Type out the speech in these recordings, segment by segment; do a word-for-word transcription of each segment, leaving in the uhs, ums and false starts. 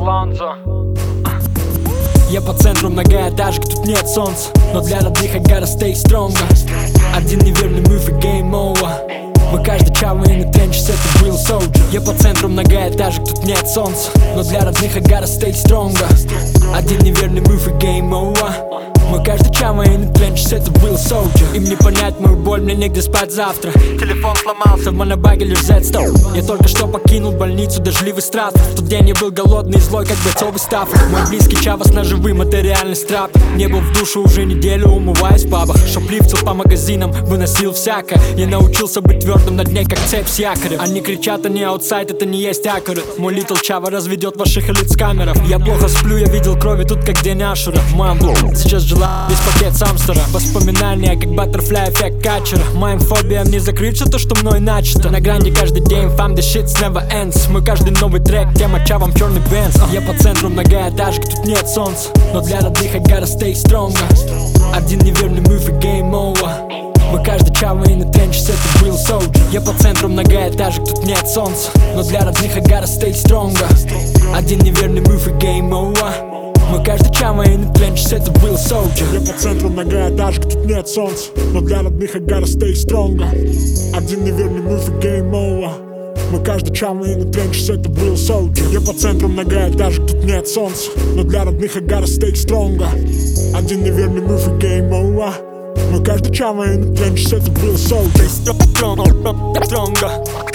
Лонзо. Я по центру многоэтажек, тут нет солнца, но для родных I gotta stay stronger. Один неверный мove и game over. Мы каждый чаваем и тренчись, это real soldier. Я по центру многоэтажек, тут нет солнца, но для родных I gotta stay stronger. Один неверный move и game over. Мы каждый чаваем и тренчись, это real soldier. Им не понять мою боль, мне негде спать завтра. Телефон сломался, в монобаге лишь Z-сто. Я только что покинул больницу, дождливый страт. В тот день я был голодный и злой, как бойцовый стаффорд. Мой близкий чава с ножевый материальный страп. Не был в душе уже неделю, умываясь в пабах. Шоплифтил по магазинам, выносил всякое. Я научился быть твердым на дне, как цепь с якорем. Они кричат, они аутсайд, это не есть аккурат. Мой литл чава разведет ваших элит с камеров. Я плохо сплю, я видел крови тут, как день Ашура. Мамбл, сейчас жила весь пакет самстера. Воспоминания, как баттерфляй, эффект качера. Моим фобиям не закрыть все то, что мной начато. На грани каждый день, фам, the shit never ends. Мой каждый новый трек, тема чавам черный бенз. Я по центру многоэтажек, тут нет солнца, но для родных I gotta stay stronger. Один неверный move и game over. Мы каждый чаваем и тренчись, это real soldier. Я по центру многоэтажек, тут нет солнца, но для родных I gotta stay stronger. Один неверный move и game over. Мы каждый чаваем и тренчись, это real soldier. Я по центру многоэтажек, тут нет солнца, но для родных I gotta stay stronger. Один неверный move и game over. Мы каждый чаваем и тренчись, это real soldier. Я по центру многоэтажек, тут нет солнца, но для родных I gotta stay stronger. Один неверный move и game over. Мы каждый чаваем и тренчись, это real soldier. Stronger.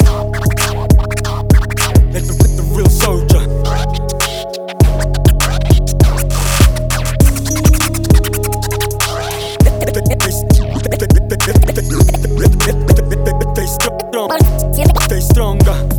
Это, это real soldier. Stay stronger.